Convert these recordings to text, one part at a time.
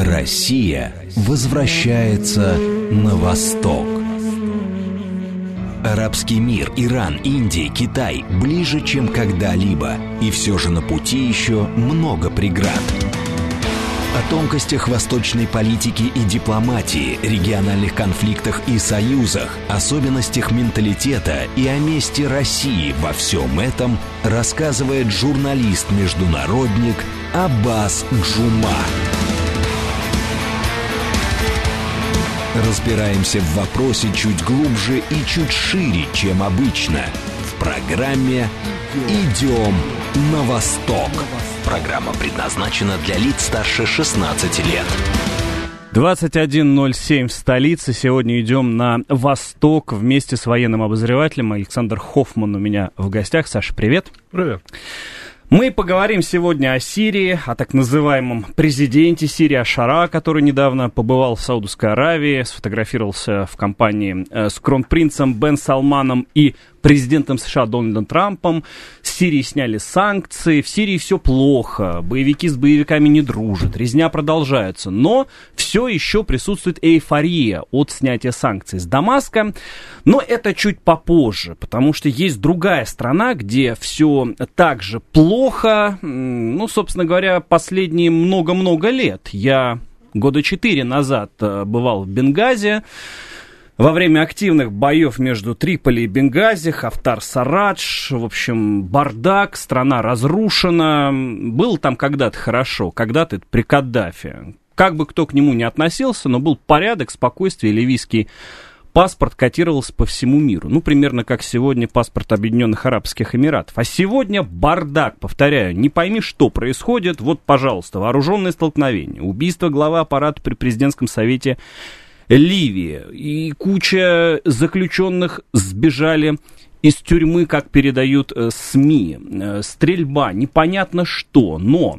Россия возвращается на восток. Арабский мир, Иран, Индия, Китай ближе, чем когда-либо. И все же на пути еще много преград. О тонкостях восточной политики и дипломатии, региональных конфликтах и союзах, особенностях менталитета и о месте России во всем этом рассказывает журналист-международник Аббас Джума. Разбираемся в вопросе чуть глубже и чуть шире, чем обычно. В программе «Идем на восток». Программа предназначена для лиц старше 16 лет. 21:07 в столице. Сегодня идем на восток вместе с военным обозревателем. Александр Хоффман у меня в гостях. Саша, привет. Привет. Мы поговорим сегодня о Сирии, о так называемом президенте Сирии Ашара, который недавно побывал в Саудовской Аравии, сфотографировался в компании с кронпринцем Бен Салманом и президентом США Дональдом Трампом. С Сирии сняли санкции, в Сирии все плохо, боевики с боевиками не дружат, резня продолжается, но все еще присутствует эйфория от снятия санкций с Дамаска. Но это чуть попозже, потому что есть другая страна, где все так же плохо, ну, собственно говоря, последние много-много лет. Я года 4 назад бывал в Бенгази. Во время активных боев между Триполи и Бенгази, Хафтар-Сарадж, в общем, бардак, страна разрушена. Было там когда-то хорошо, когда-то это при Каддафи. Как бы кто к нему ни относился, но был порядок, спокойствие, ливийский паспорт котировался по всему миру. Ну, примерно как сегодня паспорт Объединенных Арабских Эмиратов. А сегодня бардак, повторяю, не пойми, что происходит. Вот, пожалуйста, вооруженные столкновения, убийство главы аппарата при президентском совете Ливии. И куча заключенных сбежали из тюрьмы, как передают СМИ. Стрельба, непонятно что. Но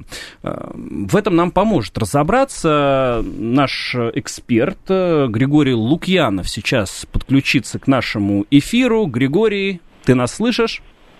в этом нам поможет разобраться наш эксперт Григорий Лукьянов. Сейчас подключится к нашему эфиру. Григорий, ты нас слышишь?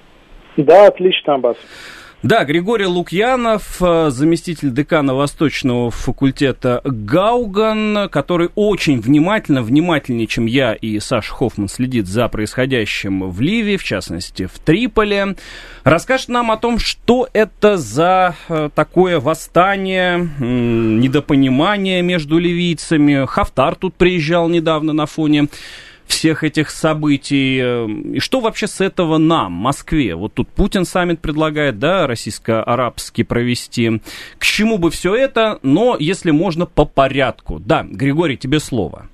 Да, отлично, Аббас. Да, Григорий Лукьянов, заместитель декана Восточного факультета Гауган, который очень внимательнее, чем я и Саша Хоффман, следит за происходящим в Ливии, в частности, в Триполи. Расскажет нам о том, что это за такое восстание, недопонимание между ливийцами. Хафтар тут приезжал недавно на фоне всех этих событий. И что вообще с этого нам, Москве? Вот тут Путин саммит предлагает, да, российско-арабский провести. К чему бы все это, но если можно по порядку. Да, Григорий, тебе слово.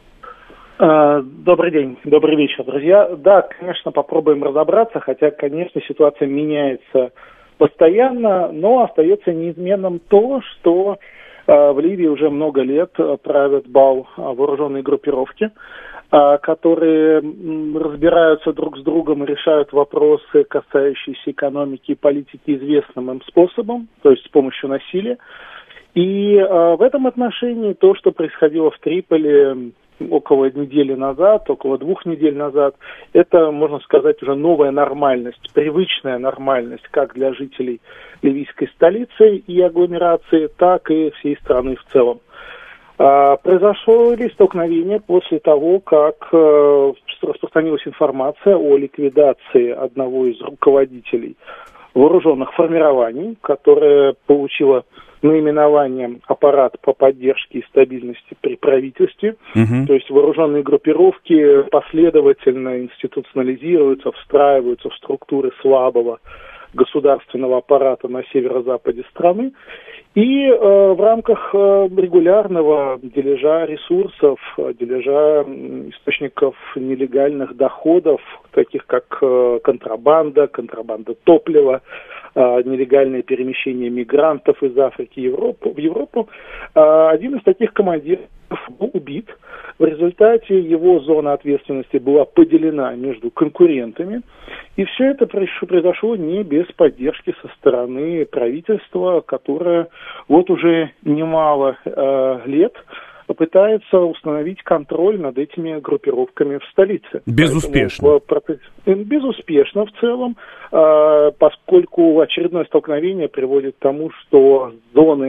Добрый день, добрый вечер, друзья. Да, конечно, попробуем разобраться, хотя, конечно, ситуация меняется постоянно, но остается неизменным то, что в Ливии уже много лет правят бал вооруженные группировки, которые разбираются друг с другом и решают вопросы, касающиеся экономики и политики, известным им способом, то есть с помощью насилия. И в этом отношении то, что происходило в Триполи около недели назад, около 2 недель назад, это, можно сказать, уже новая нормальность, привычная нормальность как для жителей ливийской столицы и агломерации, так и всей страны в целом. Произошло ли столкновение после того, как распространилась информация о ликвидации одного из руководителей вооруженных формирований, которое получило наименование «Аппарат по поддержке и стабильности при правительстве». То есть вооруженные группировки последовательно институционализируются, встраиваются в структуры слабого государственного аппарата на северо-западе страны. И в рамках регулярного дележа ресурсов, дележа источников нелегальных доходов, таких как контрабанда топлива, нелегальное перемещение мигрантов из Африки в Европу, один из таких командиров был убит. В результате его зона ответственности была поделена между конкурентами. И все это произошло не без поддержки со стороны правительства, которое вот уже немало лет пытается установить контроль над этими группировками в столице. Безуспешно. Безуспешно в целом, поскольку очередное столкновение приводит к тому, что зоны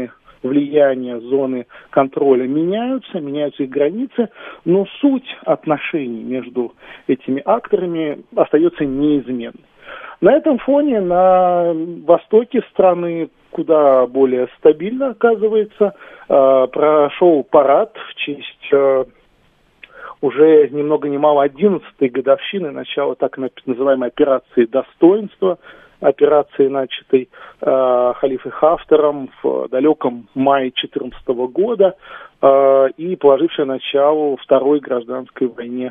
влияния, зоны контроля меняются их границы, но суть отношений между этими акторами остается неизменной. На этом фоне на востоке страны куда более стабильно, оказывается, прошел парад в честь уже ни много ни мало 11-й годовщины начала так называемой операции «Достоинство», операции, начатой халифой Хафтаром в далеком мае 2014 года и положившая начало Второй гражданской войне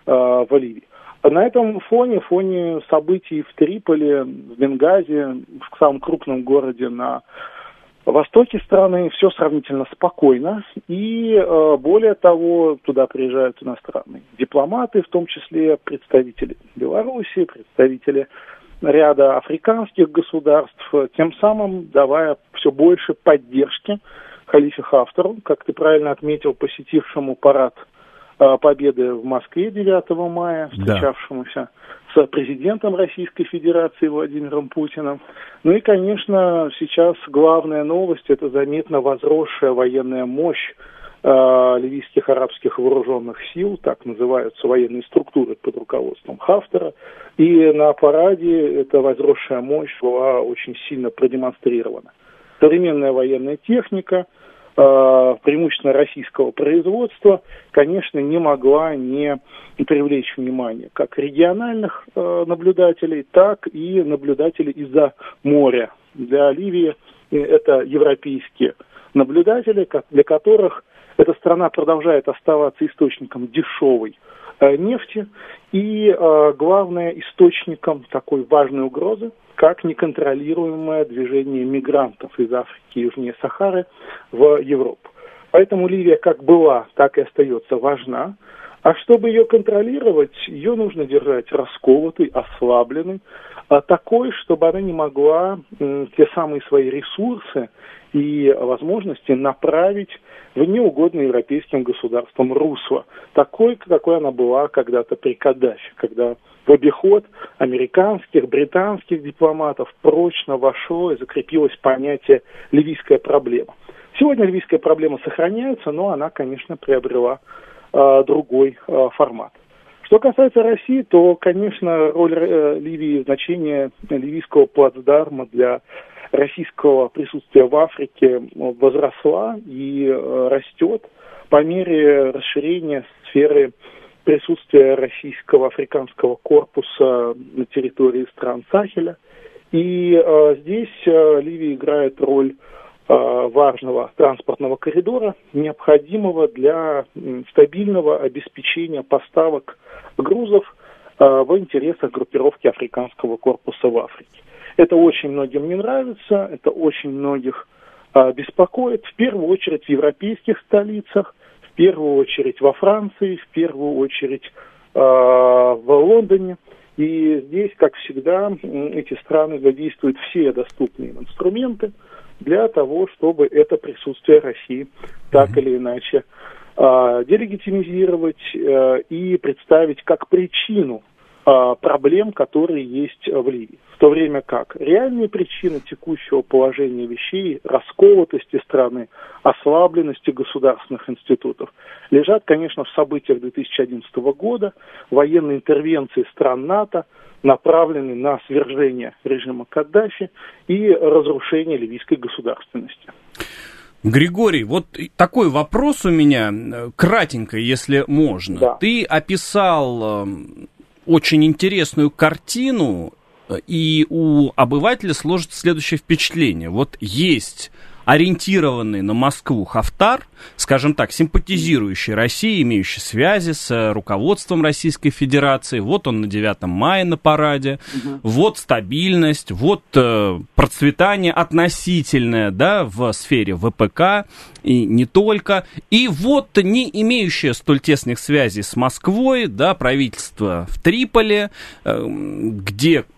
в Ливии. На этом фоне событий в Триполи, в Бенгази, в самом крупном городе на востоке страны, все сравнительно спокойно. И более того, туда приезжают иностранные дипломаты, в том числе представители Беларуси, представители ряда африканских государств, тем самым давая все больше поддержки халифе Хафтару, как ты правильно отметил, посетившему парад Победы в Москве 9 мая, встречавшемуся с президентом Российской Федерации Владимиром Путиным. Ну и, конечно, сейчас главная новость – это заметно возросшая военная мощь ливийских арабских вооруженных сил, так называются военные структуры под руководством Хафтара. И на параде эта возросшая мощь была очень сильно продемонстрирована. Современная военная техника, преимущественно российского производства, конечно, не могла не привлечь внимание как региональных наблюдателей, так и наблюдателей из-за моря. Для Ливии это европейские наблюдатели, для которых эта страна продолжает оставаться источником дешевой нефти и, главное, источником такой важной угрозы, как неконтролируемое движение мигрантов из Африки южнее Сахары в Европу. Поэтому Ливия как была, так и остается важна. А чтобы ее контролировать, ее нужно держать расколотой, ослабленной, такой, чтобы она не могла те самые свои ресурсы и возможности направить в неугодное европейским государствам русло. Такой, какой она была когда-то при Каддафи, когда в обиход американских, британских дипломатов прочно вошло и закрепилось понятие «ливийская проблема». Сегодня ливийская проблема сохраняется, но она, конечно, приобрела другой формат. Что касается России, то, конечно, роль Ливии, значение ливийского плацдарма для российского присутствия в Африке возросла и растет по мере расширения сферы присутствия российского африканского корпуса на территории стран Сахеля. И здесь Ливия играет роль важного транспортного коридора, необходимого для стабильного обеспечения поставок грузов в интересах группировки африканского корпуса в Африке. Это очень многим не нравится, это очень многих беспокоит, в первую очередь в европейских столицах, в первую очередь во Франции, в первую очередь в Лондоне. И здесь, как всегда, эти страны задействуют все доступные им инструменты для того, чтобы это присутствие России так или иначе делегитимизировать и представить как причину проблем, которые есть в Ливии. В то время как реальные причины текущего положения вещей, расколотости страны, ослабленности государственных институтов лежат, конечно, в событиях 2011 года, военной интервенции стран НАТО, направленной на свержение режима Каддафи и разрушение ливийской государственности. Григорий, вот такой вопрос у меня, кратенько, если можно. Да. Ты описал очень интересную картину, и у обывателя сложится следующее впечатление. Вот есть ориентированный на Москву Хафтар, скажем так, симпатизирующий России, имеющий связи с руководством Российской Федерации. Вот он на 9 мая на параде. Вот стабильность, вот процветание относительное, да, в сфере ВПК и не только. И вот не имеющее столь тесных связей с Москвой, да, правительство в Триполи, где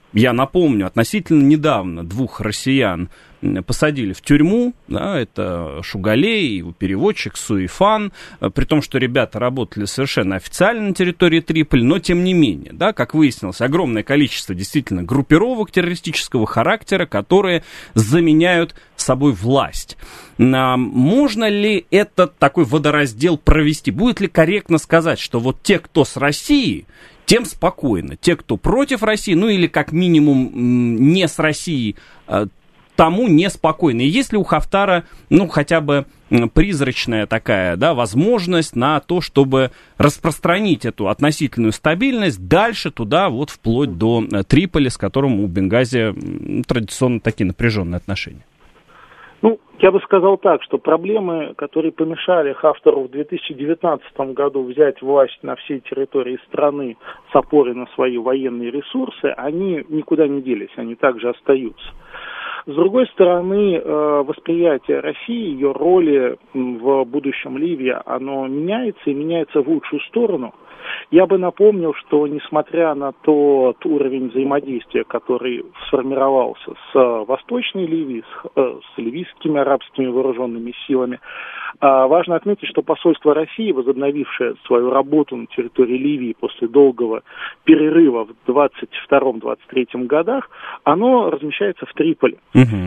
Я напомню, относительно недавно 2 россиян посадили в тюрьму, да, это Шугалей, его переводчик Суифан, при том, что ребята работали совершенно официально на территории Триполи, но тем не менее, да, как выяснилось, огромное количество действительно группировок террористического характера, которые заменяют собой власть. Можно ли этот такой водораздел провести? Будет ли корректно сказать, что вот те, кто с Россией, тем спокойно. Те, кто против России, ну или как минимум не с Россией, тому неспокойно. И есть ли у Хафтара, ну, хотя бы призрачная такая, да, возможность на то, чтобы распространить эту относительную стабильность дальше туда, вот вплоть до Триполи, с которым у Бенгази традиционно такие напряженные отношения? Ну, я бы сказал так, что проблемы, которые помешали Хафтару в 2019 году взять власть на всей территории страны с опорой на свои военные ресурсы, они никуда не делись, они также остаются. С другой стороны, восприятие России, ее роли в будущем Ливии, оно меняется и меняется в лучшую сторону. Я бы напомнил, что несмотря на тот уровень взаимодействия, который сформировался с Восточной Ливией, с ливийскими арабскими вооруженными силами, важно отметить, что посольство России, возобновившее свою работу на территории Ливии после долгого перерыва в 22-23 годах, оно размещается в Триполи.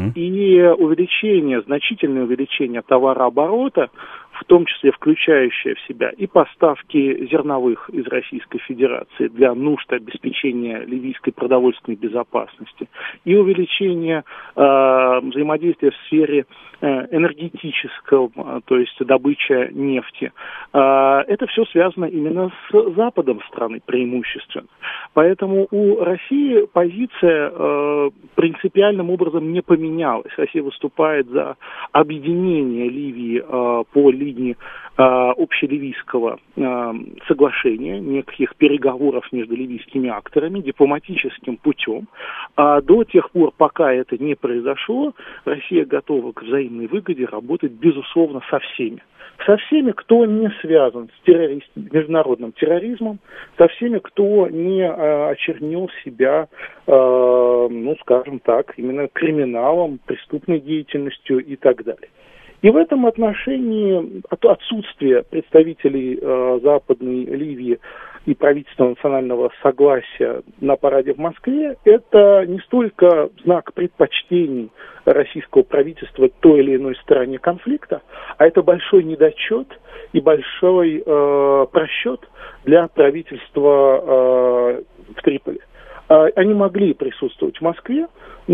И значительное увеличение товарооборота, в том числе включающее в себя и поставки зерновых из Российской Федерации для нужд обеспечения ливийской продовольственной безопасности, и увеличение взаимодействия в сфере энергетического, то есть добыча нефти. Это все связано именно с западом страны преимущественно. Поэтому у России позиция принципиальным образом не поменялась. Россия выступает за объединение Ливии по линии общеливийского соглашения, неких переговоров между ливийскими акторами дипломатическим путем. А до тех пор, пока это не произошло, Россия готова к взаимной выгоде работать, безусловно, со всеми. Со всеми, кто не связан с международным терроризмом, со всеми, кто не очернил себя, ну, скажем так, именно криминалом, преступной деятельностью и так далее. И в этом отношении отсутствие представителей Западной Ливии и правительства национального согласия на параде в Москве – это не столько знак предпочтений российского правительства той или иной стороне конфликта, а это большой недочет и большой просчет для правительства в Триполи. Они могли присутствовать в Москве,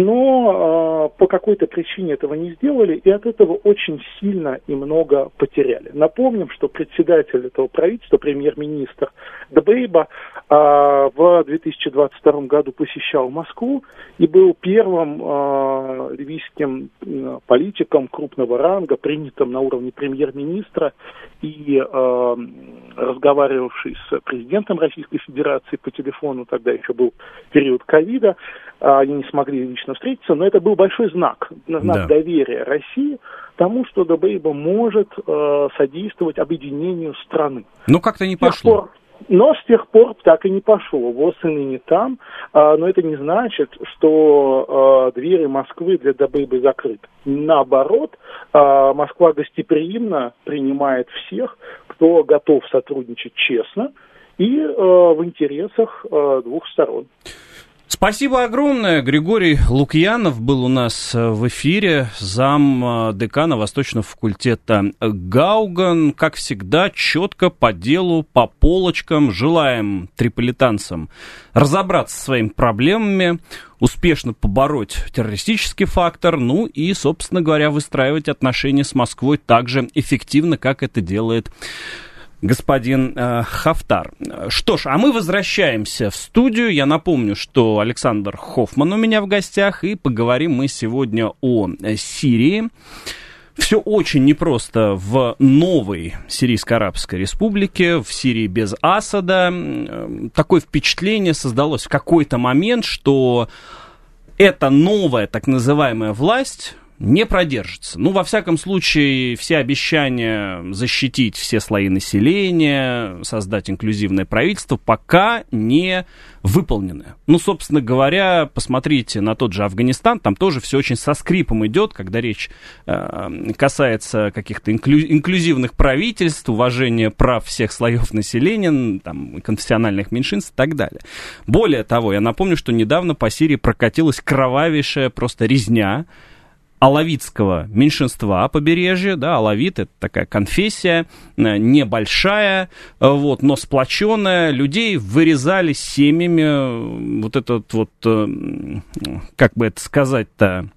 но по какой-то причине этого не сделали, и от этого очень сильно и много потеряли. Напомним, что председатель этого правительства, премьер-министр Дбейба, в 2022 году посещал Москву и был первым ливийским политиком крупного ранга, принятым на уровне премьер-министра и разговаривавший с президентом Российской Федерации по телефону, тогда еще был период ковида, они не смогли лично встретиться, но это был большой знак доверия России тому, что Дбейба может содействовать объединению страны. Ну, как-то не пошло. Но с тех пор так и не пошло. ВОЗ и ныне там, но это не значит, что двери Москвы для Дбейбы закрыты. Наоборот, Москва гостеприимно принимает всех, кто готов сотрудничать честно и в интересах двух сторон. Спасибо огромное. Григорий Лукьянов был у нас в эфире, зам декана Восточного факультета Гауган. Как всегда, четко, по делу, по полочкам. Желаем триполитанцам разобраться со своими проблемами, успешно побороть террористический фактор, ну и, собственно говоря, выстраивать отношения с Москвой так же эффективно, как это делает господин Хафтар. Что ж, а мы возвращаемся в студию. Я напомню, что Александр Хоффман у меня в гостях, и поговорим мы сегодня о Сирии. Все очень непросто в новой Сирийско-Арабской Республике, в Сирии без Асада. Такое впечатление создалось в какой-то момент, что эта новая так называемая власть не продержится. Ну, во всяком случае, все обещания защитить все слои населения, создать инклюзивное правительство пока не выполнены. Ну, собственно говоря, посмотрите на тот же Афганистан, там тоже все очень со скрипом идет, когда речь касается каких-то инклюзивных правительств, уважения прав всех слоев населения, там, конфессиональных меньшинств и так далее. Более того, я напомню, что недавно по Сирии прокатилась кровавейшая просто резня алавитского меньшинства побережья, да, алавит — это такая конфессия, небольшая, вот, но сплоченная, людей вырезали семьями, вот этот вот, как бы это сказать-то,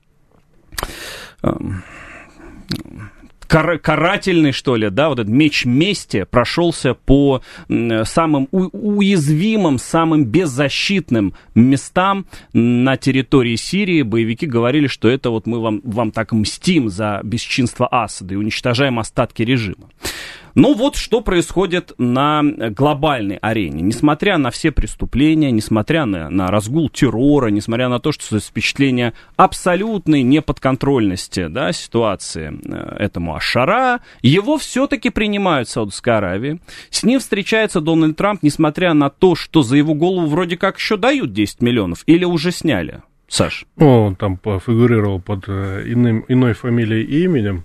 карательный, что ли, да, вот этот меч мести прошелся по самым уязвимым, самым беззащитным местам на территории Сирии. Боевики говорили, что это вот мы вам так мстим за бесчинство Асада и уничтожаем остатки режима. Ну вот что происходит на глобальной арене. Несмотря на все преступления, несмотря на разгул террора, несмотря на то, что создается впечатление абсолютной неподконтрольности, да, ситуации этому Аш-Шара, его все-таки принимают в Саудовской Аравии. С ним встречается Дональд Трамп, несмотря на то, что за его голову вроде как еще дают 10 миллионов или уже сняли. Саш? Он там пофигурировал под иной фамилией и именем.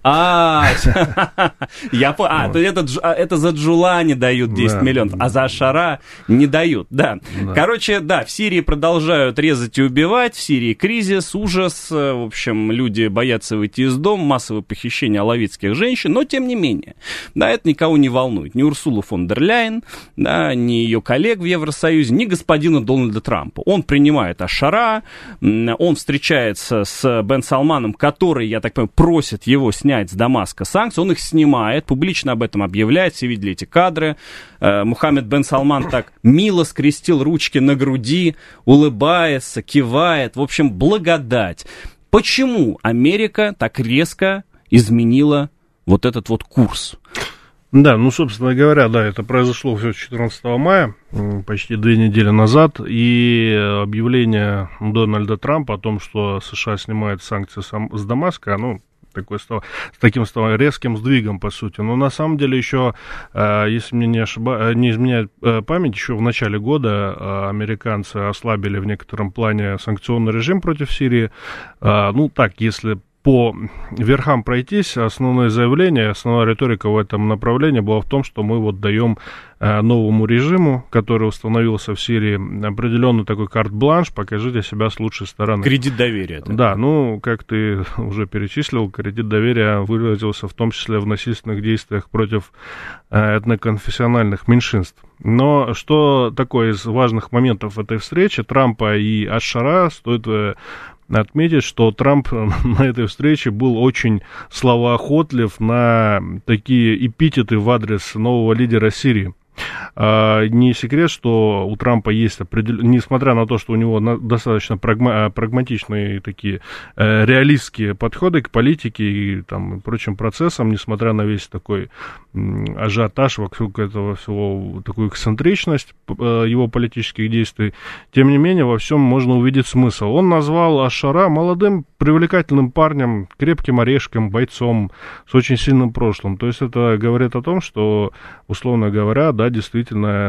Я понял. То это за Джулани дают 10 миллионов, а за Аш-Шара не дают. Да. Короче, да, в Сирии продолжают резать и убивать, в Сирии кризис, ужас, в общем, люди боятся выйти из дома, массовое похищение алавитских женщин, но тем не менее, да, это никого не волнует. Ни Урсулу фон дер Ляйен, да, ни ее коллег в Евросоюзе, ни господина Дональда Трампа. Он принимает Аш-Шара, он встречается с Бен Салманом, который, я так понимаю, просит его снять с Дамаска санкции. Он их снимает, публично об этом объявляет. Все видели эти кадры. Мухаммед Бен Салман так мило скрестил ручки на груди, улыбается, кивает. В общем, благодать. Почему Америка так резко изменила вот этот вот курс? Да, ну, собственно говоря, да, это произошло все 14 мая, почти 2 недели назад, и объявление Дональда Трампа о том, что США снимают санкции с Дамаска, ну, с таким резким сдвигом, по сути. Но на самом деле еще, если мне не изменяет память, еще в начале года американцы ослабили в некотором плане санкционный режим против Сирии. Ну, так, если по верхам пройтись, основное заявление, основная риторика в этом направлении была в том, что мы вот даем новому режиму, который установился в Сирии, определенный такой карт-бланш, покажите себя с лучшей стороны. Кредит доверия. Да, ну, как ты уже перечислил, кредит доверия выразился в том числе в насильственных действиях против этноконфессиональных меньшинств. Но что такое из важных моментов этой встречи Трампа и Аш-Шара, стоит отметить, что Трамп на этой встрече был очень словоохотлив на такие эпитеты в адрес нового лидера Сирии. Не секрет, что у Трампа есть несмотря на то, что у него достаточно прагматичные такие реалистские подходы к политике и там, прочим процессам, несмотря на весь такой ажиотаж вокруг этого всего, такую эксцентричность его политических действий, тем не менее во всем можно увидеть смысл. Он назвал Аш-Шара молодым, привлекательным парнем, крепким орешком, бойцом с очень сильным прошлым. То есть это говорит о том, что, условно говоря, да, действительно,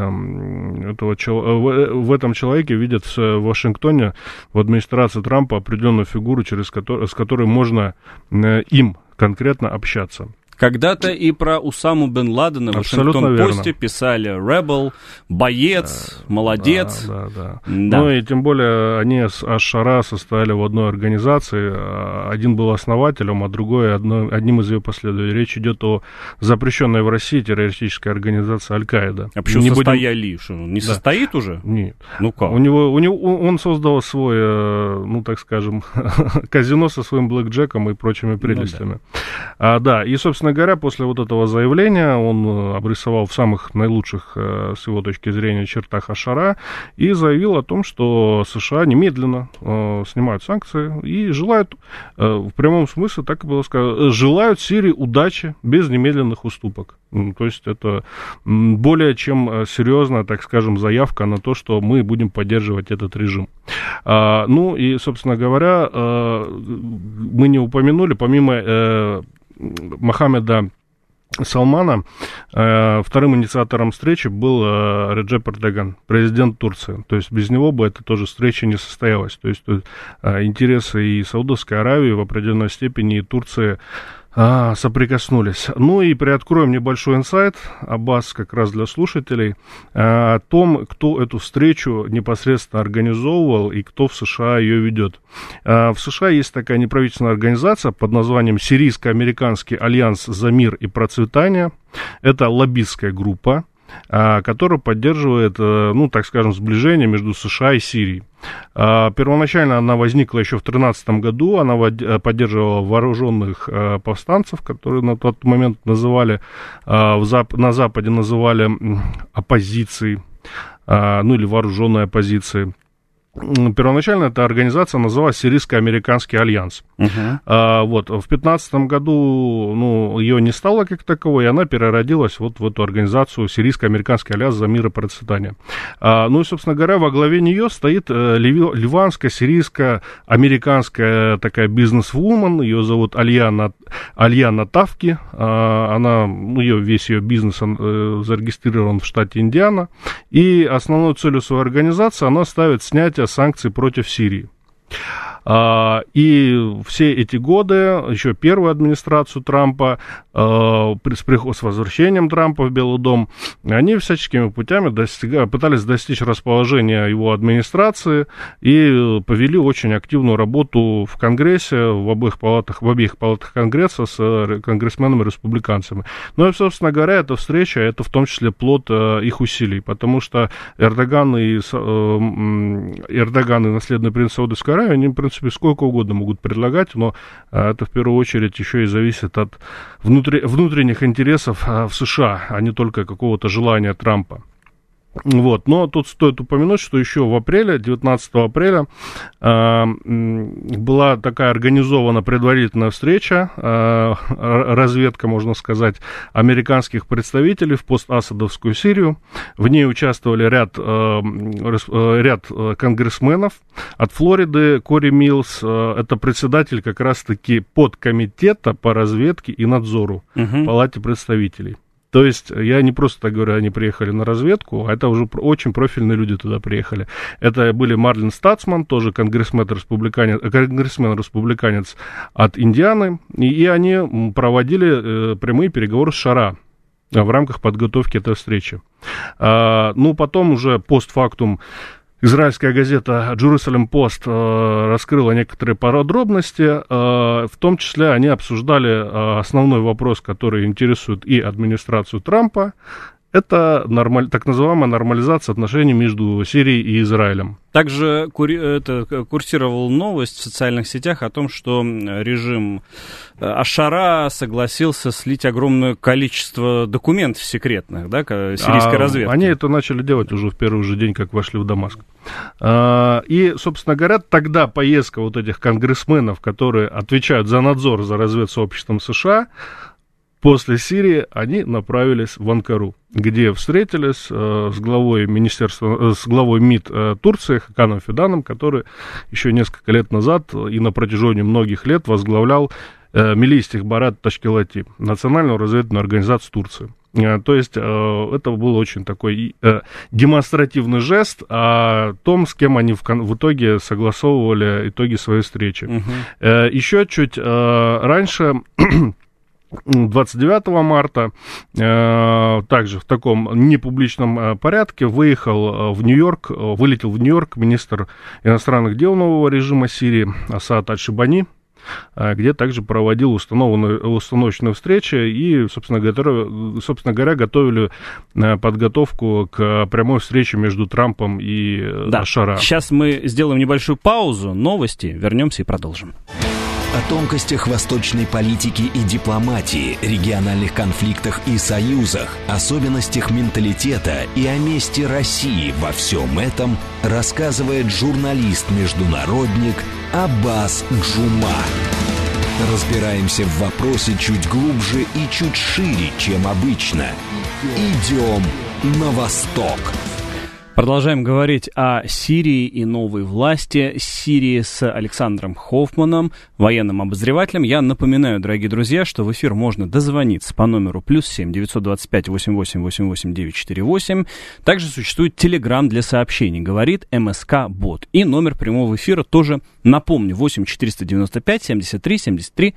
в этом человеке видят в Вашингтоне, в администрации Трампа, определенную фигуру, с которой можно им конкретно общаться. Когда-то и про Усаму бен Ладена в Вашингтон-Посте писали «Rebel», «Боец», «Молодец». Да. Ну и тем более они с Аш-Шара состояли в одной организации. Один был основателем, а другой одним из ее последователей. Речь идет о запрещенной в России террористической организации Аль-Каида. А почему состояли? Не состоит уже? Нет. Ну как? Он создал свой, ну так скажем, казино со своим блэкджеком и прочими прелестями. Да, и, собственно говоря, после вот этого заявления он обрисовал в самых наилучших, с его точки зрения, чертах Аш-Шара и заявил о том, что США немедленно снимают санкции и желают, в прямом смысле, так и было сказано, желают Сирии удачи без немедленных уступок. То есть это более чем серьезная, так скажем, заявка на то, что мы будем поддерживать этот режим. Ну и, собственно говоря, мы не упомянули, помимо Мохаммеда Салмана, вторым инициатором встречи был Реджеп Эрдоган, президент Турции. То есть без него бы эта тоже встреча не состоялась. То есть интересы и Саудовской Аравии в определенной степени и Турции соприкоснулись. Ну и приоткроем небольшой инсайт, Аббас, как раз для слушателей, о том, кто эту встречу непосредственно организовывал и кто в США ее ведет. В США есть такая неправительственная организация под названием Сирийско-американский альянс за мир и процветание. Это лоббистская группа, которая поддерживает, ну, так скажем, сближение между США и Сирией. Первоначально она возникла еще в 2013 году, она поддерживала вооруженных повстанцев, которые на тот момент называли, на Западе называли оппозицией, ну или вооруженной оппозицией. Первоначально эта организация называлась Сирийско-американский альянс. Вот. В 2015 году, ну, ее не стало как таковой, и она переродилась вот в эту организацию Сирийско-американский альянс за мир и процветание. Ну и, собственно говоря, во главе нее стоит ливанская, сирийско-американская такая бизнес-вумен, ее зовут Альяна Тавки. Она, ну, весь ее бизнес зарегистрирован в штате Индиана, и основной целью своей организации она ставит снятие санкций против Сирии. И все эти годы, еще первую администрацию Трампа, с возвращением Трампа в Белый дом, они всяческими путями пытались достичь расположения его администрации и повели очень активную работу в Конгрессе, в обеих палатах Конгресса с конгрессменами-республиканцами. Ну и, собственно говоря, эта встреча, это в том числе плод их усилий, потому что Эрдоган и наследный принц Саудовской Аравии, они, в принципе, сколько угодно могут предлагать, но это в первую очередь еще и зависит от внутренних интересов в США, а не только какого-то желания Трампа. Вот. Но тут стоит упомянуть, что еще в апреле, 19 апреля, была такая организована предварительная встреча, разведка, можно сказать, американских представителей в постасадовскую Сирию. В ней участвовали ряд конгрессменов. От Флориды Кори Миллс, это председатель как раз-таки подкомитета по разведке и надзору в Палате представителей. То есть, я не просто так говорю, они приехали на разведку, а это уже очень профильные люди туда приехали. Это были Марлин Стацман, тоже конгрессмен-республиканец от Индианы, и они проводили прямые переговоры с Шара в рамках подготовки этой встречи. Ну, потом уже постфактум израильская газета Jerusalem Post раскрыла некоторые подробности, в том числе они обсуждали основной вопрос, который интересует и администрацию Трампа, это так называемая нормализация отношений между Сирией и Израилем. Также курсировала новость в социальных сетях о том, что режим Аш-Шара согласился слить огромное количество документов секретных, да, сирийской разведки. Они это начали делать уже в первый же день, как вошли в Дамаск. И, собственно говоря, тогда поездка вот этих конгрессменов, которые отвечают за надзор за разведсообществом США, после Сирии они направились в Анкару, где встретились с главой МИД Турции Хаканом Фиданом, который еще несколько лет назад и на протяжении многих лет возглавлял Милли Истихбарат Ташкилати, национальную разведывательную организацию Турции. То есть это был очень такой демонстративный жест о том, с кем они в итоге согласовывали итоги своей встречи. Еще чуть раньше... 29 марта, также в таком непубличном порядке, вылетел в Нью-Йорк министр иностранных дел нового режима Сирии Асад Аль-Шибани, где также проводил установочные встречи и, собственно говоря, готовили подготовку к прямой встрече между Трампом и Шара. Сейчас мы сделаем небольшую паузу, новости, вернемся и продолжим. О тонкостях восточной политики и дипломатии, региональных конфликтах и союзах, особенностях менталитета и о месте России во всем этом рассказывает журналист-международник Аббас Джума. Разбираемся в вопросе чуть глубже и чуть шире, чем обычно. Идем на восток. Продолжаем говорить о Сирии и новой власти Сирии с Александром Хоффманом, военным обозревателем. Я напоминаю, дорогие друзья, что в эфир можно дозвониться по номеру +7 925 88 88 948. Также существует телеграм для сообщений, говорит МСК-бот. И номер прямого эфира тоже, напомню, 8 495 73 73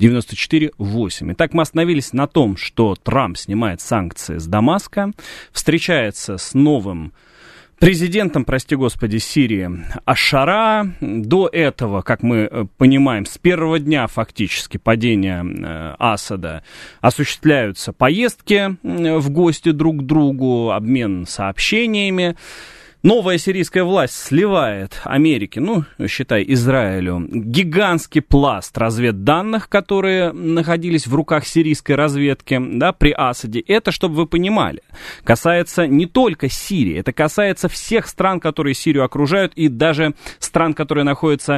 94-8. Итак, мы остановились на том, что Трамп снимает санкции с Дамаска, встречается с новым президентом, прости господи, Сирии Аш-Шара. До этого, как мы понимаем, с первого дня фактически падения Асада осуществляются поездки в гости друг к другу, обмен сообщениями. Новая сирийская власть сливает Америке, считай, Израилю, гигантский пласт разведданных, которые находились в руках сирийской разведки, при Асаде. Это, чтобы вы понимали, касается не только Сирии, это касается всех стран, которые Сирию окружают, и даже стран, которые находятся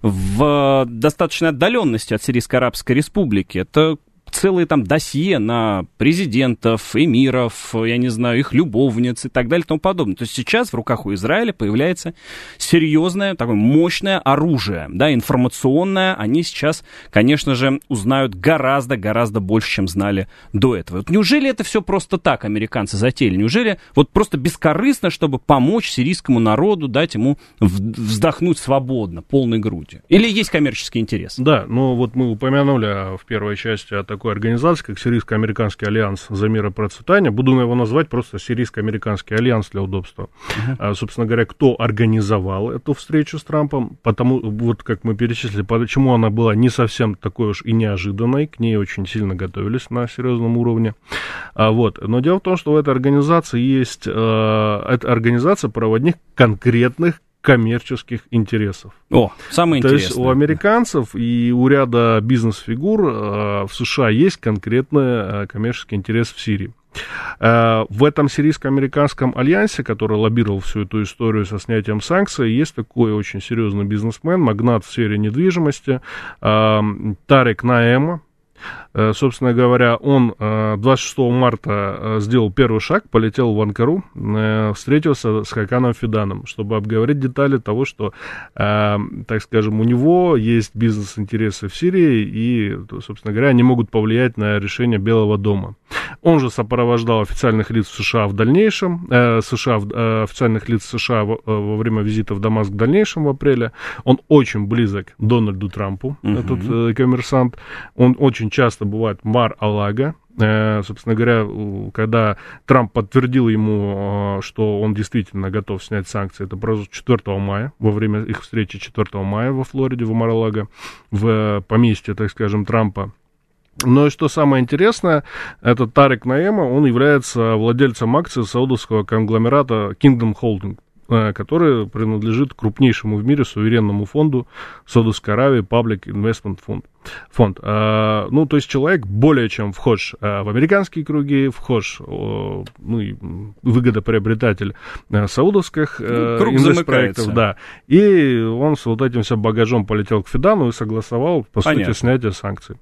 в достаточной отдаленности от Сирийской Арабской Республики. Это целые там досье на президентов, эмиров, я не знаю, их любовниц и так далее и тому подобное. То есть сейчас в руках у Израиля появляется серьезное, такое мощное оружие, информационное. Они сейчас, конечно же, узнают гораздо больше, чем знали до этого. Вот неужели это все просто так американцы затеяли? Неужели вот просто бескорыстно, чтобы помочь сирийскому народу, дать ему вздохнуть свободно, полной грудью? Или есть коммерческий интерес? Да, вот мы упомянули в первой части о такой организации, как Сирийско-американский альянс за мир и процветание. Буду его назвать просто Сирийско-американский альянс для удобства. Собственно говоря, кто организовал эту встречу с Трампом, потому, вот как мы перечислили, почему она была не совсем такой уж и неожиданной, к ней очень сильно готовились на серьезном уровне. Но дело в том, что в этой организации есть, эта организация проводник конкретных коммерческих интересов. Самое интересное. То есть у американцев и у ряда бизнес-фигур в США есть конкретный коммерческий интерес в Сирии. В этом сирийско-американском альянсе, который лоббировал всю эту историю со снятием санкций, есть такой очень серьезный бизнесмен, магнат в сфере недвижимости, Тарек Наэма. Собственно говоря, он 26 марта сделал первый шаг, полетел в Анкару, встретился с Хаканом Фиданом, чтобы обговорить детали того, что, так скажем, у него есть бизнес-интересы в Сирии, и, собственно говоря, они могут повлиять на решение Белого дома. Он же сопровождал официальных лиц в США в дальнейшем, официальных лиц США во время визита в Дамаск в дальнейшем в апреле. Он очень близок к Дональду Трампу, этот коммерсант. Он очень часто бывает в Мар-а-Лаго. Собственно говоря, когда Трамп подтвердил ему, что он действительно готов снять санкции, это произошло 4 мая, во время их встречи 4 мая во Флориде, в Мар-а-Лаго, в поместье, так скажем, Трампа. Но и что самое интересное, этот Тарек Наэма, он является владельцем акций саудовского конгломерата Kingdom Holding, который принадлежит крупнейшему в мире суверенному фонду Саудовской Аравии Public Investment Fund. То есть человек более чем вхож в американские круги, вхож, и выгодоприобретатель саудовских инвестпроектов, да. И он с вот этим всем багажом полетел к Фидану и согласовал, по сути, снятие санкций.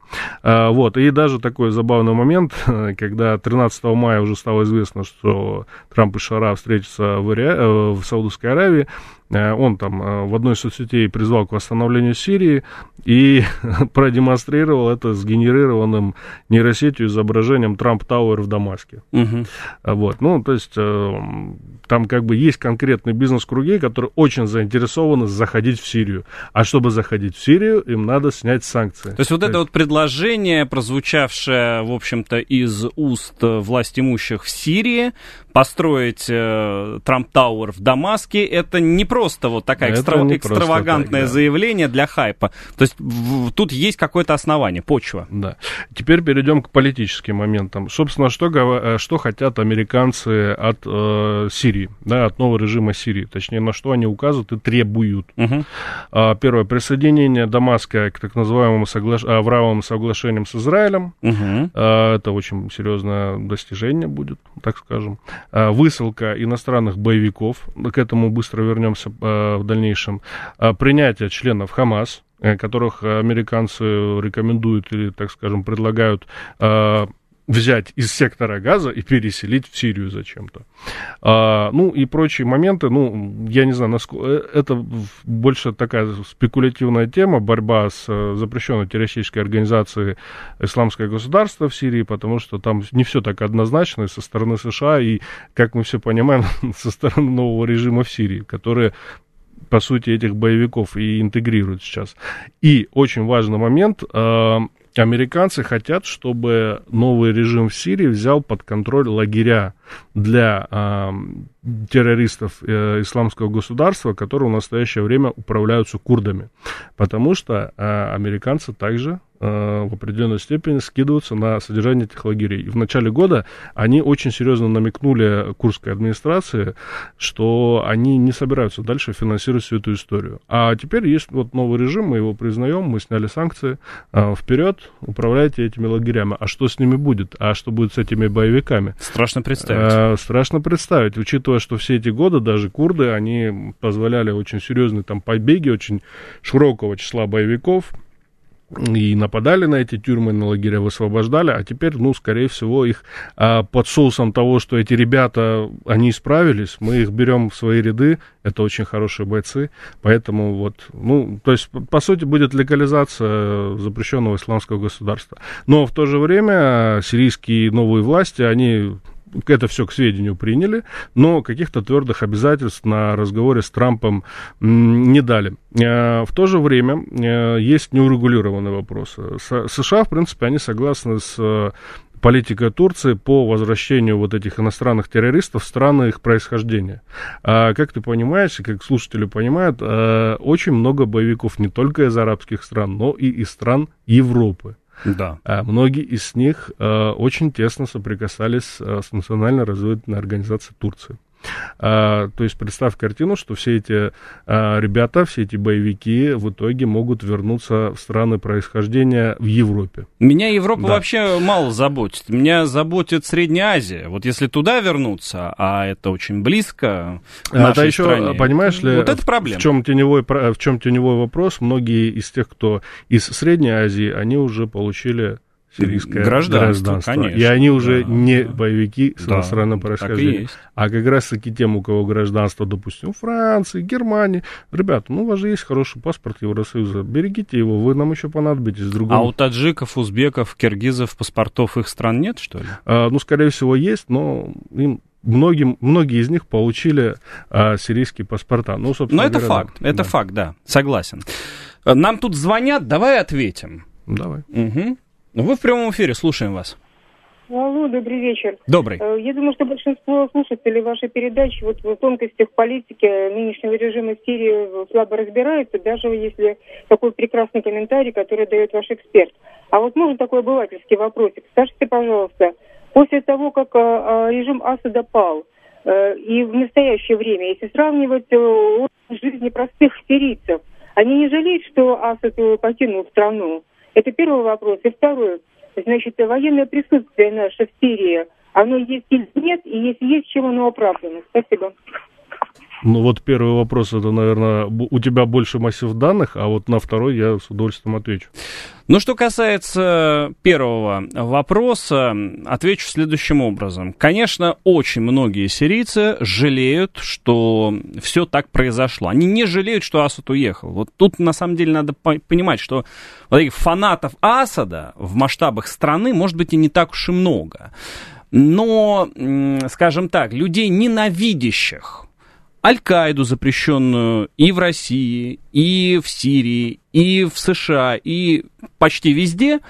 И даже такой забавный момент, когда 13 мая уже стало известно, что Трамп и Шара встретятся в Саудовской Аравии, он там в одной из соцсетей призвал к восстановлению Сирии и продемонстрировал это сгенерированным нейросетью изображением Трамп Тауэр в Дамаске. То есть там как бы есть конкретные бизнес-круги, которые очень заинтересованы заходить в Сирию. А чтобы заходить в Сирию, им надо снять санкции. То есть это вот предложение, прозвучавшее, в общем-то, из уст властимущих в Сирии, построить Трамп Тауэр в Дамаске, это не просто вот такая экстравагантное заявление для хайпа. То есть тут есть какое-то основание, почва. Да. Теперь перейдем к политическим моментам. Собственно, что хотят американцы от Сирии, да, от нового режима Сирии. Точнее, на что они указывают и требуют. Первое, присоединение Дамаска к так называемому Авраамовым соглашениям с Израилем. Это очень серьезное достижение будет, так скажем. Высылка иностранных боевиков, к этому быстро вернемся в дальнейшем. Принятие членов ХАМАС, которых американцы рекомендуют или, так скажем, предлагают взять из сектора Газа и переселить в Сирию зачем-то. Ну и прочие моменты, ну, я не знаю, насколько это больше такая спекулятивная тема, борьба с запрещенной террористической организацией «Исламское государство» в Сирии, потому что там не все так однозначно со стороны США и, как мы все понимаем, со стороны нового режима в Сирии, которые, по сути, этих боевиков и интегрируют сейчас. И очень важный момент, американцы хотят, чтобы новый режим в Сирии взял под контроль лагеря для террористов исламского государства, которые в настоящее время управляются курдами. Потому что американцы также в определенной степени скидываются на содержание этих лагерей. И в начале года они очень серьезно намекнули курдской администрации, что они не собираются дальше финансировать всю эту историю. А теперь есть вот новый режим, мы его признаем, мы сняли санкции. Вперед, управляйте этими лагерями. А что с ними будет? А что будет с этими боевиками? Страшно представить. Страшно представить, учитывая, что все эти годы даже курды, они позволяли очень серьезные там побеги, очень широкого числа боевиков, и нападали на эти тюрьмы, на лагеря высвобождали, а теперь, ну, скорее всего, их под соусом того, что эти ребята, они справились, мы их берем в свои ряды, это очень хорошие бойцы, поэтому вот, ну, то есть, по сути, будет легализация запрещенного исламского государства. Но в то же время сирийские новые власти, они это все к сведению приняли, но каких-то твердых обязательств на разговоре с Трампом не дали. В то же время есть неурегулированные вопросы. США, в принципе, они согласны с политикой Турции по возвращению вот этих иностранных террористов в страны их происхождения. Как ты понимаешь, и как слушатели понимают, очень много боевиков не только из арабских стран, но и из стран Европы. Да. Многие из них очень тесно соприкасались с национальной разведывательной организацией Турции. То есть представь картину, что все эти ребята, все эти боевики в итоге могут вернуться в страны происхождения в Европе. Меня Европа вообще мало заботит. Меня заботит Средняя Азия. Вот если туда вернуться, а это очень близко к нашей стране, понимаешь ли, вот это проблема. В чем теневой вопрос? Многие из тех, кто из Средней Азии, они уже получили сирийское гражданство. Конечно, и они уже не боевики с иностранным происхождением. А как раз-таки тем, у кого гражданство, допустим, Франции, Германии. Ребята, ну у вас же есть хороший паспорт Евросоюза, берегите его, вы нам еще понадобитесь. А у таджиков, узбеков, киргизов паспортов их стран нет, что ли? Ну, скорее всего, есть, но им многие из них получили сирийские паспорта. Ну, собственно, но это факт, это факт, да, согласен. Нам тут звонят, давай ответим. Давай. Угу. Вы в прямом эфире, слушаем вас. Алло, добрый вечер. Добрый. Я думаю, что большинство слушателей вашей передачи вот в тонкостях политики нынешнего режима в Сирии слабо разбираются, даже если такой прекрасный комментарий, который дает ваш эксперт. А вот можно такой обывательский вопросик? Скажите, пожалуйста, после того, как режим Асада пал, и в настоящее время, если сравнивать жизни простых сирийцев, они не жалеют, что Асад покинул страну? Это первый вопрос. И второй. Значит, военное присутствие наше в Сирии, оно есть или нет, и если есть, чем оно оправдано? Спасибо. Ну вот первый вопрос, это, наверное, у тебя больше массив данных, а вот на второй я с удовольствием отвечу. Ну, что касается первого вопроса, отвечу следующим образом. Конечно, очень многие сирийцы жалеют, что все так произошло. Они не жалеют, что Асад уехал. Вот тут, на самом деле, надо понимать, что вот этих фанатов Асада в масштабах страны, может быть, и не так уж и много. Но, скажем так, людей, ненавидящих Аль-Каиду, запрещенную и в России, и в Сирии, и в США, и почти везде,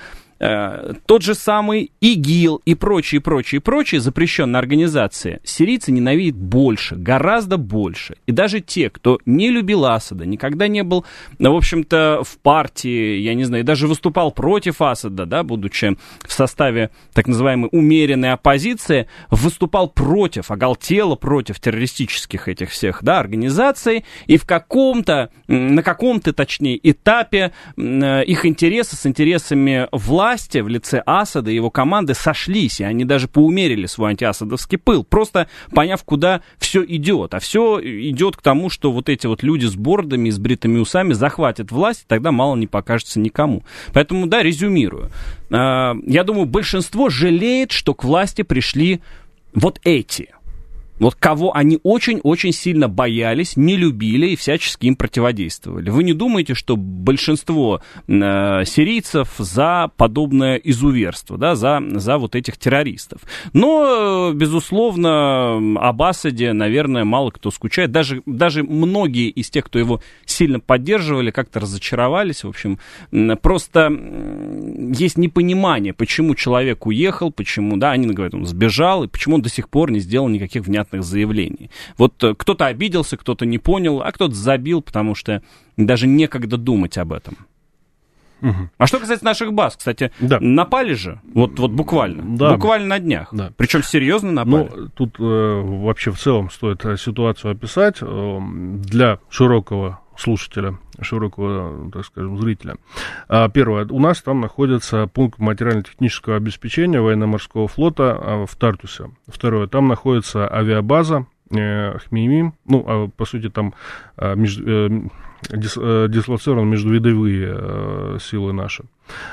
тот же самый ИГИЛ и прочие запрещенные организации сирийцы ненавидят больше, гораздо больше. И даже те, кто не любил Асада, никогда не был, в общем-то, в партии, я не знаю, и даже выступал против Асада, да, будучи в составе так называемой умеренной оппозиции, выступал против, оголтело против террористических этих всех, да, организаций, и на каком-то, точнее, этапе их интересы с интересами власти в лице Асада и его команды сошлись, и они даже поумерили свой антиасадовский пыл, просто поняв, куда все идет. А все идет к тому, что вот эти вот люди с бородами и с бритыми усами захватят власть, и тогда мало не покажется никому. Поэтому, да, резюмирую. Я думаю, большинство жалеет, что к власти пришли вот эти. Вот кого они очень-очень сильно боялись, не любили и всячески им противодействовали. Вы не думаете, что большинство сирийцев за подобное изуверство, да, за вот этих террористов? Но, безусловно, об Асаде, наверное, мало кто скучает. Даже многие из тех, кто его сильно поддерживали, как-то разочаровались. В общем, просто есть непонимание, почему человек уехал, почему, да, они говорят, он сбежал, и почему он до сих пор не сделал никаких внятных заявлений. Вот кто-то обиделся, кто-то не понял, а кто-то забил, потому что даже некогда думать об этом. Угу. А что касается наших баз, кстати, да. Напали же, вот буквально, да. Буквально на днях. Да. Причем серьезно напали. Ну, тут вообще в целом стоит ситуацию описать для широкого слушателя, широкого, так скажем, зрителя. Первое. У нас там находится пункт материально-технического обеспечения военно-морского флота в Тартусе. Второе. Там находится авиабаза Хмеймим. Ну, по сути, там дислоцированы междувидовые силы наши.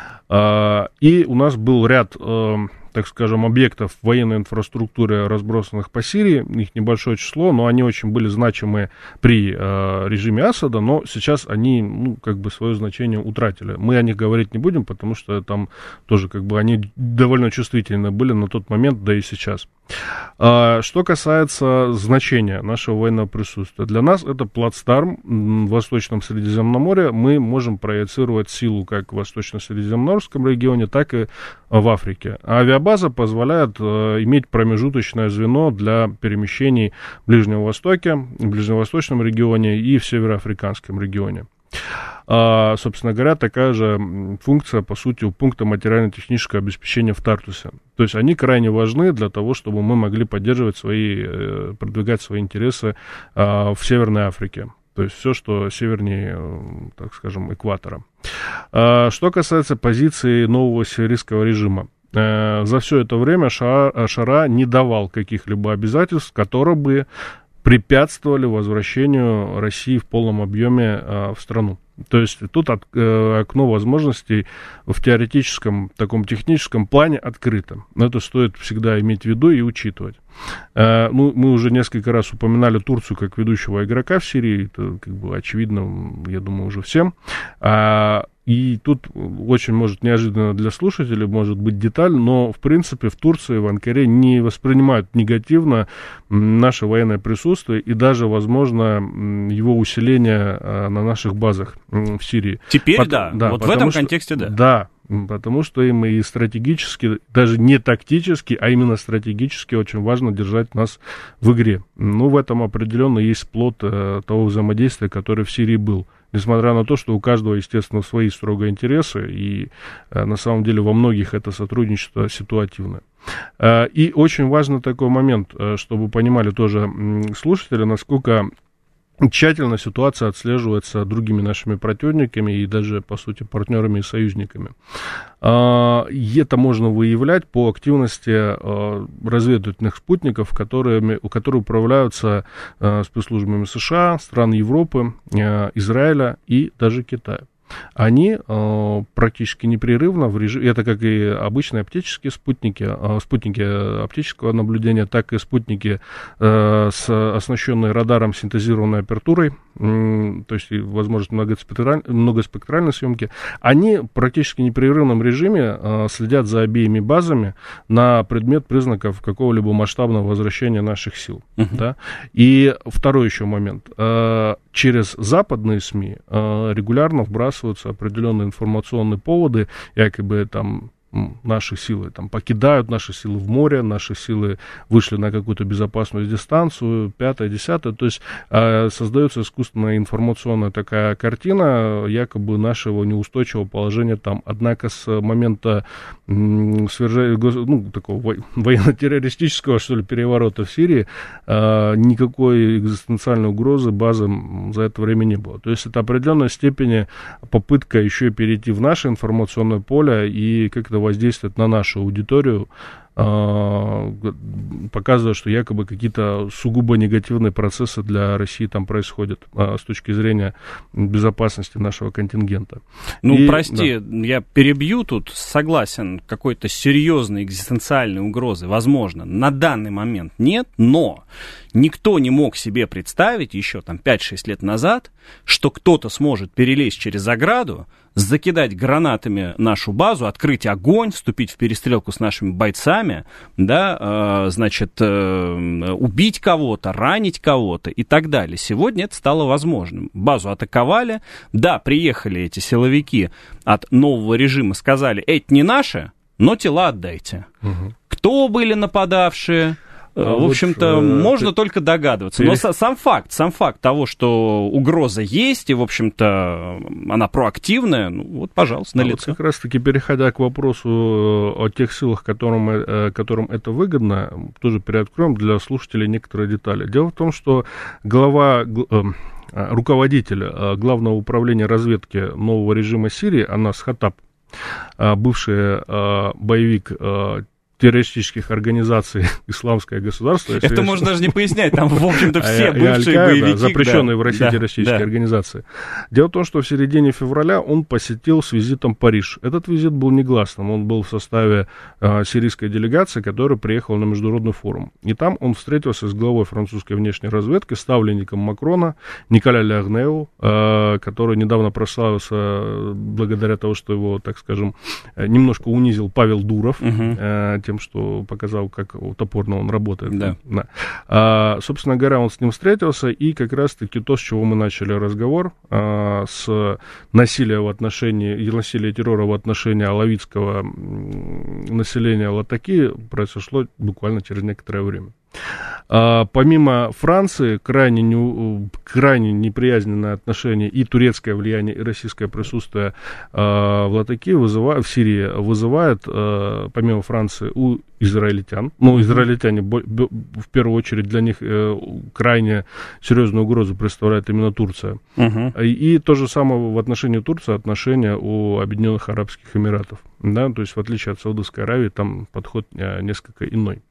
И у нас был ряд, так скажем, объектов военной инфраструктуры, разбросанных по Сирии. Их небольшое число, но они очень были значимы при режиме Асада, но сейчас они, ну, как бы свое значение утратили. Мы о них говорить не будем, потому что там тоже как бы они довольно чувствительны были на тот момент, да и сейчас. Что касается значения нашего военного присутствия, для нас это плацдарм в Восточном Средиземноморье. Мы можем проецировать силу как в Восточно-Средиземноморском регионе, так и в Африке. А авиабаза позволяет иметь промежуточное звено для перемещений в Ближнем Востоке, в Ближневосточном регионе и в Североафриканском регионе. Собственно говоря, такая же функция, по сути, у пункта материально-технического обеспечения в Тартусе. То есть они крайне важны для того, чтобы мы могли продвигать свои интересы в Северной Африке. То есть все, что севернее, так скажем, экватора. Что касается позиции нового сирийского режима. За все это время Шара не давал каких-либо обязательств, которые бы препятствовали возвращению России в полном объеме в страну. То есть тут окно возможностей в теоретическом, таком техническом плане открыто. Но это стоит всегда иметь в виду и учитывать. Ну, мы уже несколько раз упоминали Турцию как ведущего игрока в Сирии. Это как бы очевидно, я думаю, уже всем. И тут очень, может, неожиданно для слушателей, может быть, деталь, но, в принципе, в Турции, в Анкаре не воспринимают негативно наше военное присутствие и даже, возможно, его усиление на наших базах в Сирии. Теперь да, вот в этом контексте да. Да, потому что им и стратегически, даже не тактически, а именно стратегически очень важно держать нас в игре. Ну, в этом определенно есть плод того взаимодействия, которое в Сирии был. Несмотря на то, что у каждого, естественно, свои строго интересы, и на самом деле во многих это сотрудничество ситуативное. И очень важный такой момент, чтобы понимали тоже слушатели, насколько тщательно ситуация отслеживается другими нашими противниками и даже, по сути, партнерами и союзниками. Это можно выявлять по активности разведывательных спутников, которые управляются спецслужбами США, стран Европы, Израиля и даже Китая. Они практически непрерывно в режиме, это как и обычные оптические спутники оптического наблюдения, так и спутники оснащенные радаром синтезированной апертурой, то есть возможность многоспектральной съемки, они практически в непрерывном режиме следят за обеими базами на предмет признаков какого-либо масштабного возвращения наших сил. Да? И второй еще момент. Через западные СМИ регулярно вбрасываются определенные информационные поводы, якобы там наши силы там покидают, наши силы в море, наши силы вышли на какую-то безопасную дистанцию, 5-е, 10-е, то есть создается искусственная информационная такая картина якобы нашего неустойчивого положения там. Однако с момента такого военно-террористического, что ли, переворота в Сирии никакой экзистенциальной угрозы базам за это время не было. То есть это в определенной степени попытка еще и перейти в наше информационное поле и как-то воздействовать на нашу аудиторию, показывая, что якобы какие-то сугубо негативные процессы для России там происходят с точки зрения безопасности нашего контингента. Прости, да. Я перебью тут, согласен, какой-то серьезной экзистенциальной угрозы, возможно, на данный момент нет, но никто не мог себе представить еще там 5-6 лет назад, что кто-то сможет перелезть через ограду, закидать гранатами нашу базу, открыть огонь, вступить в перестрелку с нашими бойцами, да, убить кого-то, ранить кого-то и так далее. Сегодня это стало возможным. Базу атаковали, да, приехали эти силовики от нового режима, сказали, это не наше, но тела отдайте. Угу. Кто были нападавшие? В общем-то, можно только догадываться. Но сам факт того, что угроза есть, и, в общем-то, она проактивная, пожалуйста, налицо. Вот как раз-таки, переходя к вопросу о тех силах, которым это выгодно, тоже переоткроем для слушателей некоторые детали. Дело в том, что руководитель Главного управления разведки нового режима Сирии, Анас Хатаб, бывший боевик террористических организаций «Исламское государство». Это можно даже не пояснять, там, в общем-то, все бывшие боевики. Запрещенные в России террористические организации. Дело в том, что в середине февраля он посетил с визитом Париж. Этот визит был негласным, он был в составе сирийской делегации, которая приехала на международный форум. И там он встретился с главой французской внешней разведки, ставленником Макрона, Николя Лярнеу, который недавно прославился благодаря тому, что его, так скажем, немножко унизил Павел Дуров, тем, что показал, как топорно он работает. Да. Собственно говоря, он с ним встретился, и как раз-таки то, с чего мы начали разговор, с насилия и террора в отношении алавитского населения Латакии, произошло буквально через некоторое время. Помимо Франции, крайне неприязненное отношение и турецкое влияние, и российское присутствие в Латакии в Сирии вызывает, помимо Франции, у израильтян. Израильтяне, в первую очередь, для них крайне серьезную угрозу представляет именно Турция. И то же самое в отношении Турции, отношения у Объединенных Арабских Эмиратов. Да? То есть, в отличие от Саудовской Аравии, там подход несколько иной.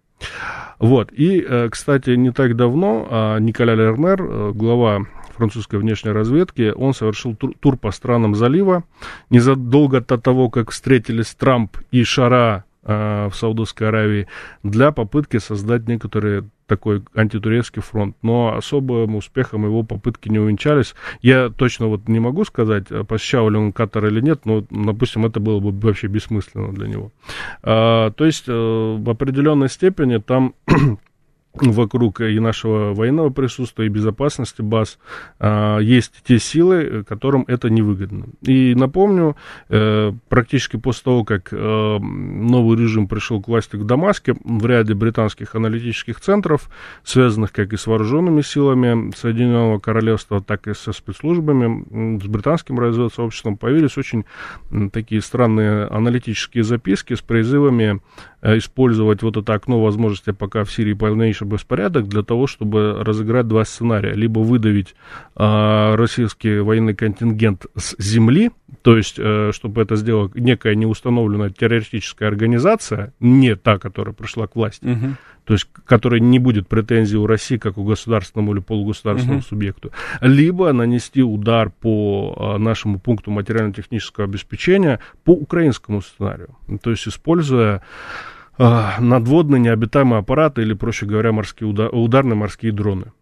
И, кстати, не так давно Николя Лернер, глава французской внешней разведки, он совершил тур по странам залива. Незадолго до того, как встретились Трамп и Шара в Саудовской Аравии, для попытки создать некоторый такой антитурецкий фронт. Но особым успехом его попытки не увенчались. Я точно не могу сказать, посещал ли он Катар или нет, но, допустим, это было бы вообще бессмысленно для него. То есть в определенной степени там вокруг и нашего военного присутствия, и безопасности баз есть те силы, которым это невыгодно. И напомню, практически после того, как новый режим пришел к власти в Дамаске, в ряде британских аналитических центров, связанных как и с вооруженными силами Соединенного Королевства, так и со спецслужбами, с британским разведсообществом, появились очень такие странные аналитические записки с призывами использовать это окно возможности, пока в Сирии полнейший беспорядок, для того, чтобы разыграть два сценария. Либо выдавить российский военный контингент с земли, то есть, чтобы это сделала некая неустановленная террористическая организация, не та, которая пришла к власти, то есть, которая не будет претензий у России, как у государственному или полугосударственному субъекту, либо нанести удар по нашему пункту материально-технического обеспечения по украинскому сценарию, то есть, используя надводные необитаемые аппараты или, проще говоря, ударные морские дроны.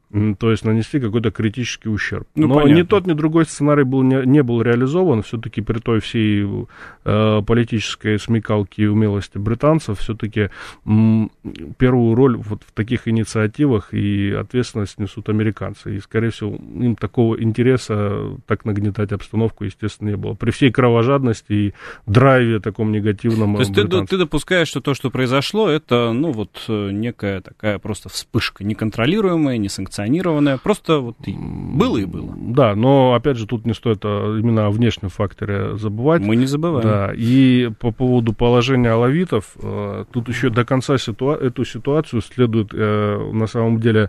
то есть нанести какой-то критический ущерб. Ну, но понятно. ни тот, ни другой сценарий не был реализован. Все-таки при той всей политической смекалке и умелости британцев, все-таки первую роль вот в таких инициативах и ответственность несут американцы. И, скорее всего, им такого интереса так нагнетать обстановку, естественно, не было. При всей кровожадности и драйве таком негативном. То есть ты допускаешь, что то, что произошло, это, ну, вот некая такая просто вспышка, неконтролируемая, несанкционированная, просто вот было и было. Да, но, опять же, тут не стоит именно о внешнем факторе забывать. Мы не забываем. Да, и по поводу положения алавитов, тут еще до конца эту ситуацию следует, на самом деле,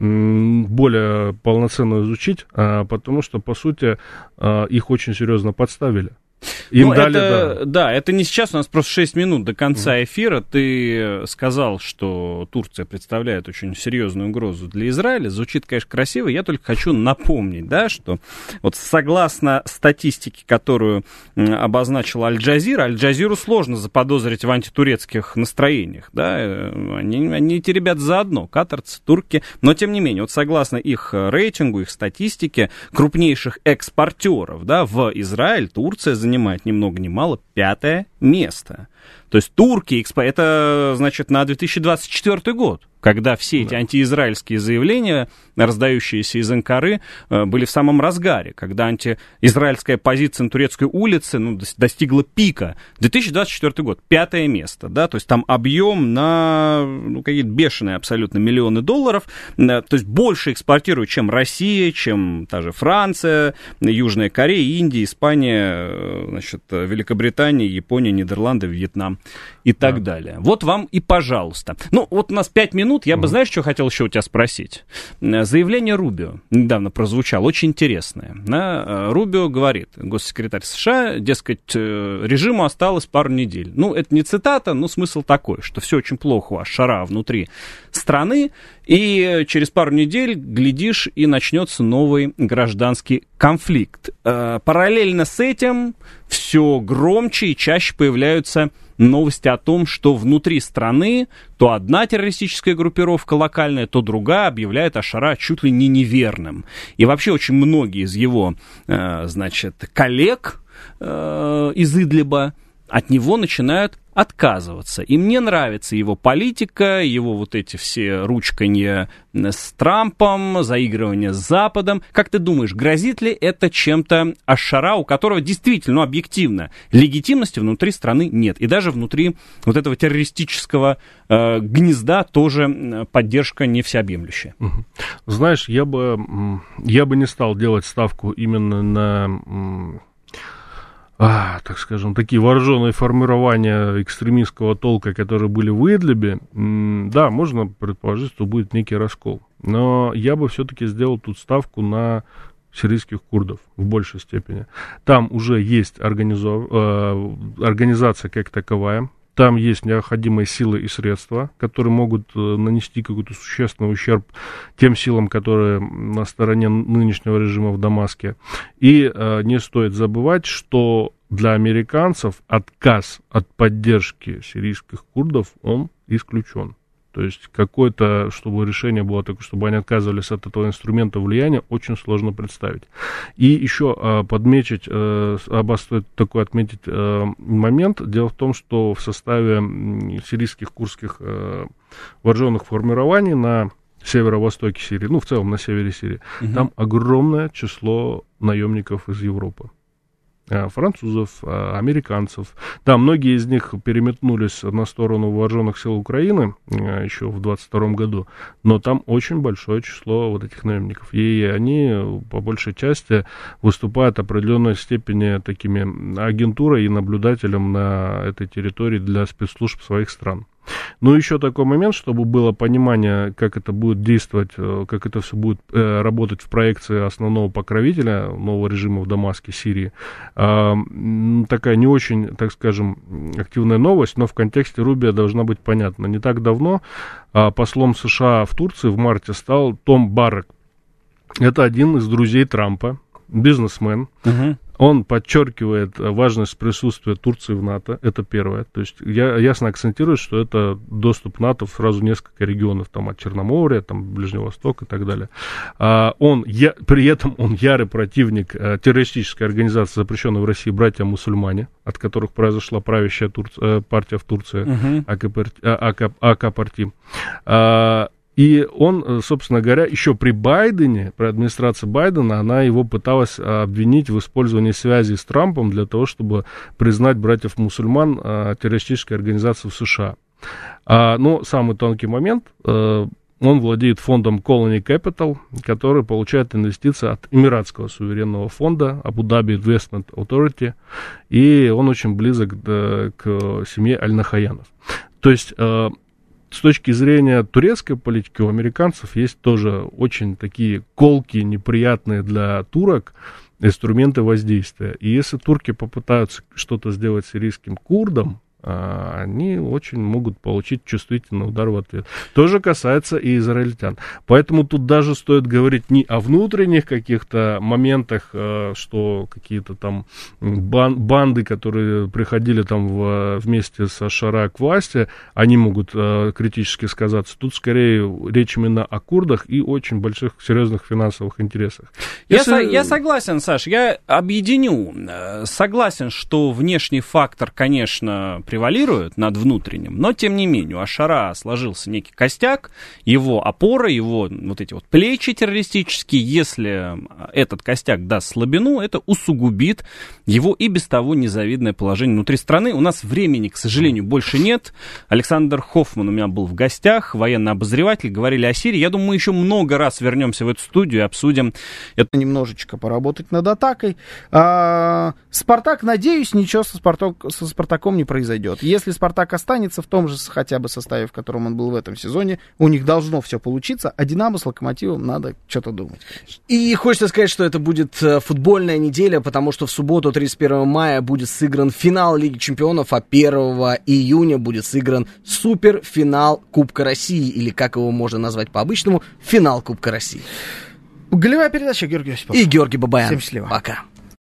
более полноценно изучить, потому что, по сути, их очень серьезно подставили. Им дали, да, это не сейчас, у нас просто 6 минут до конца эфира. Ты сказал, что Турция представляет очень серьезную угрозу для Израиля. Звучит, конечно, красиво. Я только хочу напомнить, да, что вот согласно статистике, которую обозначила Аль-Джазиру сложно заподозрить в антитурецких настроениях. Да? Они эти ребята заодно, катарцы, турки. Но, тем не менее, вот согласно их рейтингу, их статистике, крупнейших экспортеров, да, в Израиль Турция занимает ни много ни мало 5-е место. То есть турки, это, значит, на 2024 год, когда все эти антиизраильские заявления, раздающиеся из Анкары, были в самом разгаре, когда антиизраильская позиция на Турецкой улице достигла пика. 2024 год, 5-е место, да, то есть там объем на какие-то бешеные абсолютно миллионы долларов, то есть больше экспортируют, чем Россия, чем та же Франция, Южная Корея, Индия, Испания, значит, Великобритания, Япония, Нидерланды, Вьетнам и так далее. Вот вам и пожалуйста. Ну, вот у нас 5 минут, я бы, знаешь, что хотел еще у тебя спросить? Заявление Рубио недавно прозвучало, очень интересное. Рубио говорит, госсекретарь США, дескать, режиму осталось пару недель. Ну, это не цитата, но смысл такой, что все очень плохо у Аш-Шара внутри страны, и через пару недель, глядишь, и начнется новый гражданский конфликт. Параллельно с этим все громче и чаще появляются новости о том, что внутри страны то одна террористическая группировка локальная, то другая объявляет Аш-Шара чуть ли не неверным. И вообще очень многие из его, значит, коллег из Идлиба от него начинают отказываться. Им не нравится его политика, его вот эти все ручканья с Трампом, заигрывания с Западом. Как ты думаешь, грозит ли это чем-то Аш-Шара, у которого действительно, объективно, легитимности внутри страны нет? И даже внутри вот этого террористического гнезда тоже поддержка не всеобъемлющая. Знаешь, я бы не стал делать ставку именно на... так скажем, такие вооруженные формирования экстремистского толка, которые были в Идлибе, да, можно предположить, что будет некий раскол. Но я бы все-таки сделал тут ставку на сирийских курдов в большей степени. Там уже есть организация как таковая. Там есть необходимые силы и средства, которые могут нанести какой-то существенный ущерб тем силам, которые на стороне нынешнего режима в Дамаске. И не стоит забывать, что для американцев отказ от поддержки сирийских курдов, он исключен. То есть какое-то, чтобы решение было такое, чтобы они отказывались от этого инструмента влияния, очень сложно представить. И еще стоит такой отметить момент. Дело в том, что в составе сирийских курдских вооруженных формирований на северо-востоке Сирии, в целом на севере Сирии, там огромное число наемников из Европы. Французов, американцев. Да, многие из них переметнулись на сторону вооруженных сил Украины еще в 22 году, но там очень большое число вот этих наемников. И они, по большей части, выступают в определенной степени такими агентурой и наблюдателем на этой территории для спецслужб своих стран. Ну, еще такой момент, чтобы было понимание, как это будет действовать, как это все будет работать в проекции основного покровителя нового режима в Дамаске, Сирии. Такая не очень, так скажем, активная новость, но в контексте Рубио должна быть понятна. Не так давно послом США в Турции в марте стал Том Баррак. Это один из друзей Трампа, бизнесмен. Он подчеркивает важность присутствия Турции в НАТО, это первое. То есть ясно акцентирует, что это доступ НАТО в сразу несколько регионов, там, от Черноморья, там, Ближнего Востока и так далее. При этом он ярый противник террористической организации, запрещенной в России «Братья-мусульмане», от которых произошла правящая партия в Турции, АК-партии. И он, собственно говоря, еще при Байдене, при администрации Байдена, она его пыталась обвинить в использовании связей с Трампом для того, чтобы признать братьев-мусульман террористической организацией в США. Но самый тонкий момент, он владеет фондом Colony Capital, который получает инвестиции от Эмиратского суверенного фонда Abu Dhabi Investment Authority, и он очень близок к семье Аль-Нахаянов. То есть с точки зрения турецкой политики у американцев есть тоже очень такие колкие, неприятные для турок инструменты воздействия. И если турки попытаются что-то сделать сирийским курдам, они очень могут получить чувствительный удар в ответ. То же касается и израильтян. Поэтому тут даже стоит говорить не о внутренних каких-то моментах, что какие-то там банды, которые приходили там вместе со Шара к власти, они могут критически сказаться. Тут скорее речь именно о курдах и очень больших, серьезных финансовых интересах. Я согласен, Саш, я объединю. Согласен, что внешний фактор, конечно, превалирует над внутренним, но тем не менее у Аш-Шараа сложился некий костяк, его опора, его вот эти вот плечи террористические. Если этот костяк даст слабину, это усугубит его и без того незавидное положение внутри страны. У нас времени, к сожалению, больше нет. Александр Хоффман у меня был в гостях, военный обозреватель, говорили о Сирии. Я думаю, мы еще много раз вернемся в эту студию и обсудим это. Немножечко поработать над атакой. Спартак, надеюсь, ничего со Спартаком не произойдет. Если Спартак останется в том же хотя бы составе, в котором он был в этом сезоне, у них должно все получиться, а Динамо с Локомотивом надо что-то думать, конечно. И хочется сказать, что это будет футбольная неделя, потому что в субботу, 31 мая, будет сыгран финал Лиги Чемпионов, а 1 июня будет сыгран суперфинал Кубка России, или как его можно назвать по-обычному, финал Кубка России. Голевая передача, Георгий Осипов. И Георгий Бабаян. Всем счастливо. Пока.